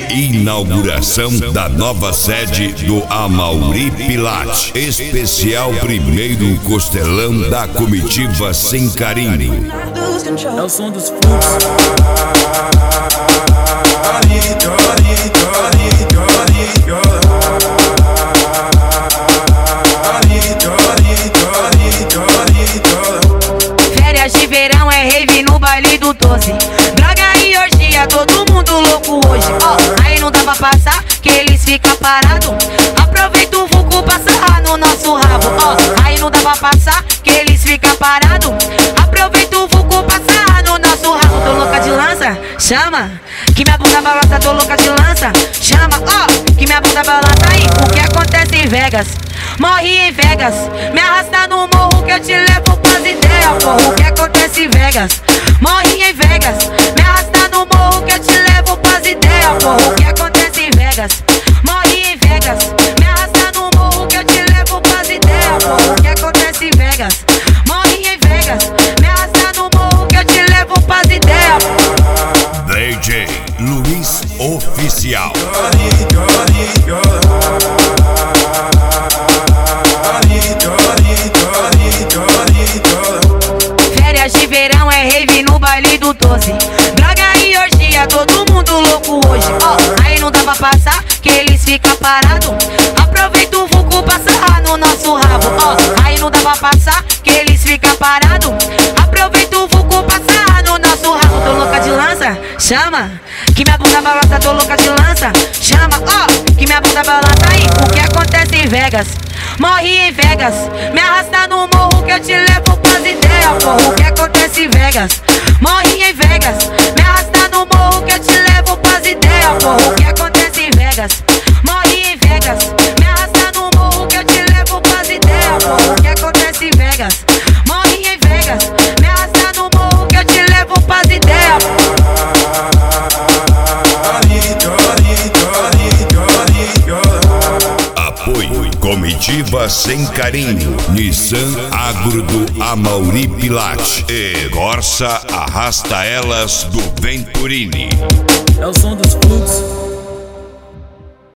Inauguração da nova sede do Amaury Pilate. Especial primeiro costelão da comitiva Sem Carinho. É o som dos fluxos. Férias de verão é rave no baile do 12. Droga e orgia, todo mundo louco hoje. Aí não dá pra passar, que eles ficam parados. Aproveita o vulco pra sarrar no nosso rabo. Aí não dá pra passar, que eles ficam parados. Aproveita o vulco pra sarrar no nosso rabo. Tô louca de lança, chama. Que minha bunda balança, tô louca de lança. Chama, que minha bunda balança. Aí, o que acontece em Vegas? Morri em Vegas. Me arrasta no morro que eu te levo pras ideias, porra. O que acontece em Vegas? Morri em Vegas. Me arrasta no morro que eu te levo pras ideias, porra. O que acontece em Vegas? Morri em Vegas. Me arrasta no morro que eu te levo pras ideias, porra. O que acontece em Vegas? Morri em Vegas. Me arrasta no morro que eu te levo pras ideias. DJ Luiz Oficial. Férias de verão é rave no baile do 12. Droga e orgia, todo mundo louco hoje. Aí não dá pra passar, que eles ficam parados. Aproveita o vulco pra sarrar no nosso rabo. Aí não dá pra passar, que eles ficam parados. Aproveita o vulco pra sarrar no nosso rabo. Tô louca de lança, chama. Que minha bunda balança, tô louca de lança. Chama, que minha bunda balança. Aí, o que acontece em Vegas? Morri em Vegas. Me arrasta no morro que eu te levo pras ideias, porra. O que acontece em Vegas? Morri em Vegas. Me arrasta no morro que eu te levo pras ideias, porra. O que acontece em Vegas? Morri em Vegas. Me arrasta no morro que eu te levo pras ideias, porra. O que acontece em Vegas? Morri em Vegas. Me arrasta no morro que eu te levo pras ideias. Apoio Comitiva Sem Carinho. Nissan Agro do Amaury Pilate e Corsa Arrasta Elas do Venturini. É o som dos fluxos.